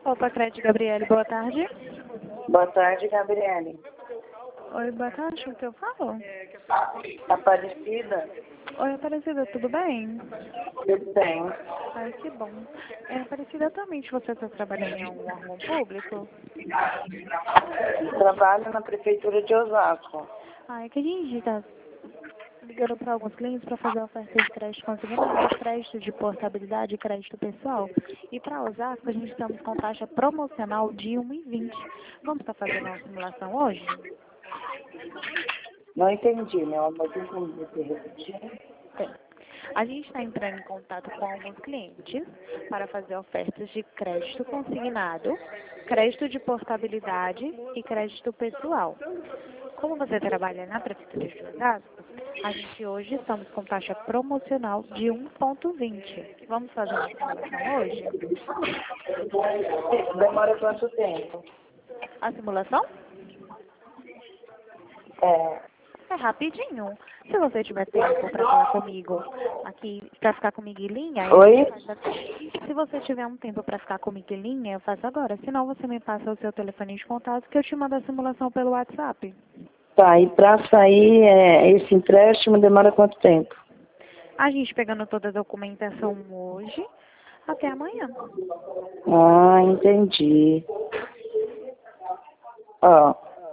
Copa Crédito, Gabriele, boa tarde. Boa tarde, Gabriele. Oi, boa tarde, o que eu falo? Aparecida? Oi, Aparecida, tudo bem? Tudo bem. Ai, que bom. Aparecida, atualmente você está trabalhando em algum órgão público? Trabalho na Prefeitura de Osasco. É que a gente está ligando para alguns clientes para fazer oferta de crédito consignado, crédito de portabilidade e crédito pessoal. E para Osasco, a gente estamos com taxa promocional de 1,20. Vamos estar fazendo uma simulação hoje? Não entendi, meu amor. Tem como você repetir? Bem, a gente está entrando em contato com alguns clientes para fazer ofertas de crédito consignado, crédito de portabilidade e crédito pessoal. Como você trabalha na Prefeitura de Osasco, a gente hoje estamos com taxa promocional de 1,20. Vamos fazer uma simulação hoje? Demora quanto tempo? A simulação? É rapidinho. Se você tiver tempo para falar comigo aqui, para ficar comigo em linha, a Oi? gente faz assim. Se você tiver um tempo para ficar comigo em linha, eu faço agora. Senão você me passa o seu telefone de contato que eu te mando a simulação pelo WhatsApp. Tá, e pra sair esse empréstimo demora quanto tempo? A gente pegando toda a documentação hoje até amanhã. Ah, entendi. Ó,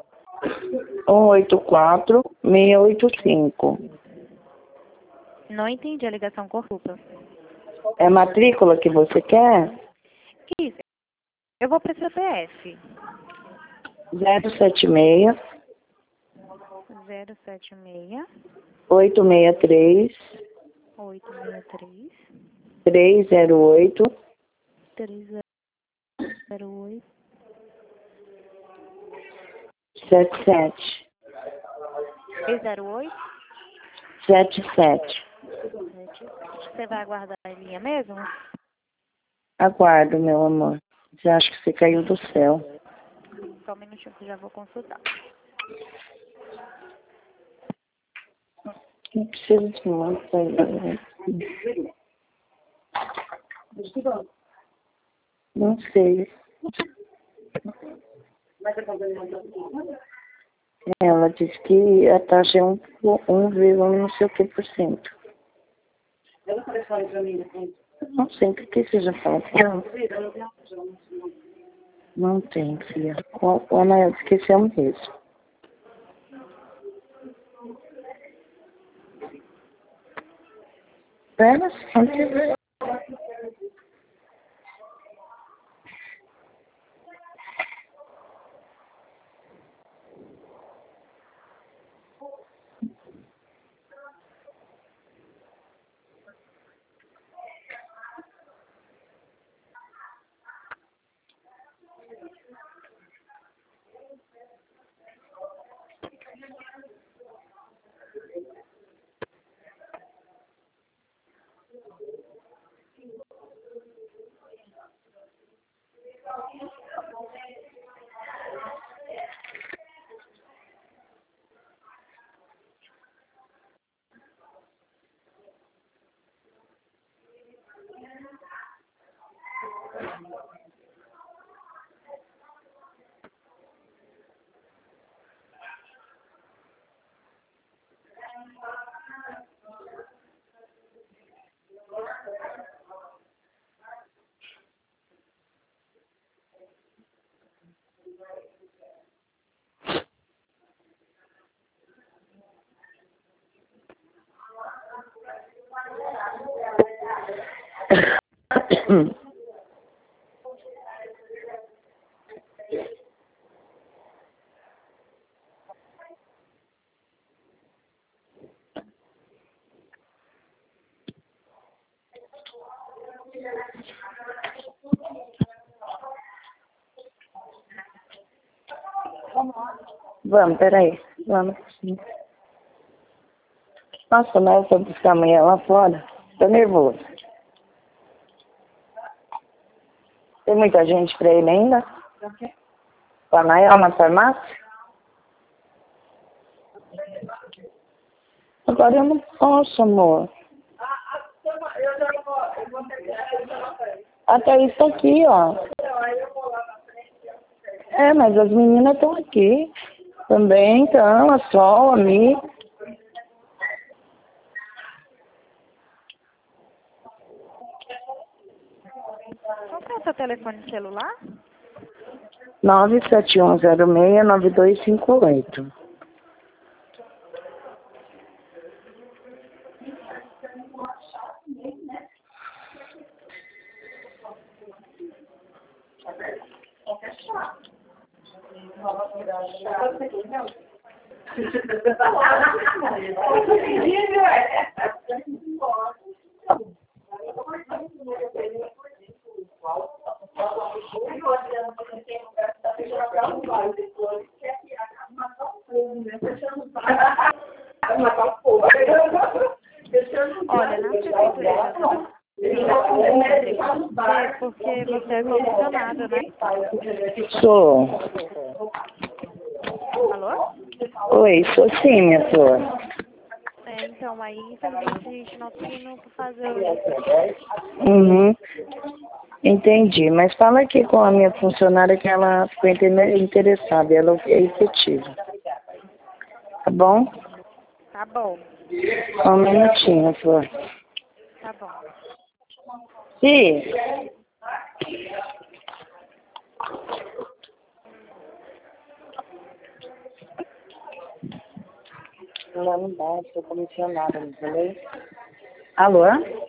184-685. Não entendi a ligação corrupta. É matrícula que você quer? Isso. Eu vou para o CPF. 076 076 863 863 308 308 77 308 77. 77. Você vai aguardar a linha mesmo? Aguardo, meu amor. Você acha que você caiu do céu? Só um minutinho que eu já vou consultar. Não precisa de muito. Não sei. Ela disse que a taxa é 1, não sei o que por cento. Não sei o que seja falta. Não tem, filha. O Anael esquecemos mesmo. Pera, só. Vamos, peraí. Vamos. Nossa, mas eu vou buscar amanhã lá fora. Tô nervoso. Tem muita gente pra ele ainda? O Anael na farmácia? Agora eu não posso, amor. Até isso aqui, ó. É, mas as meninas estão aqui. Também então, a Sol, a Mi. Qual que é o seu telefone celular? 971069258. Olha, na prefeitura é porque você é comissionado, né? Sou. Alô? Oi, sou sim, minha flor. É, então, aí, infelizmente, a gente não tá conseguindo fazer o... Uhum. Entendi, mas fala aqui com a minha funcionária que ela ficou interessada, ela é efetiva. Tá bom? Tá bom, Só um minutinho, flor. tá bom. Sim. Não dá, sou comissionada, não falei? Alô?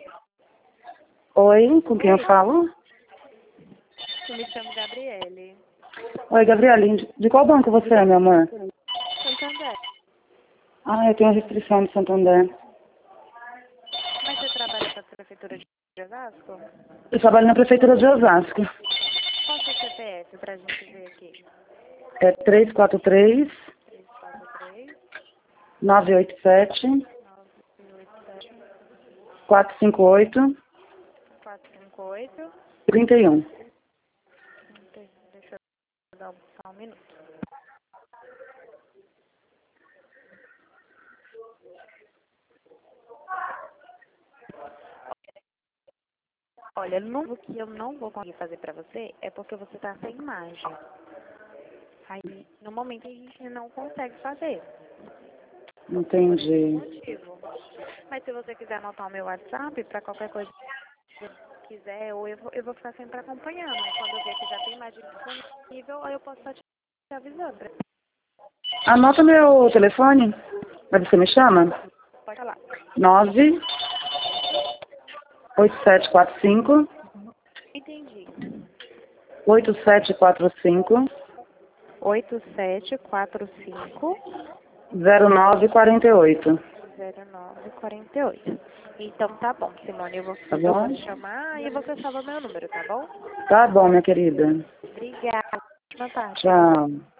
Oi, com quem eu Oi, falo? eu me chamo Gabriele. Oi, Gabriela, de qual banco você é, meu amor? Santander. Ah, eu tenho restrição de Santander. Mas você trabalha para a prefeitura de Osasco? Eu trabalho na prefeitura de Osasco. Qual é o seu CPF pra gente ver aqui? É 343 343 987 987 458 458. 31. Deixa eu dar só um minuto. Olha, o que eu não vou conseguir fazer pra você é porque você tá sem imagem. Aí, no momento, a gente não consegue fazer. Por esse Entendi. motivo. Mas se você quiser anotar o meu WhatsApp, pra qualquer coisa que você quiser, ou eu vou ficar sempre acompanhando. Aí quando eu ver que já tem imagem disponível, aí eu posso estar te avisando. Anota meu telefone. Aí você me chama? Pode falar. 9 8745 Entendi. 8745 8745 0948. 0948. Então tá bom, Simone, Tá eu vou bom? te chamar e você salva meu número, tá bom? Tá bom, minha querida. Obrigada. Boa tarde pra você. Tchau.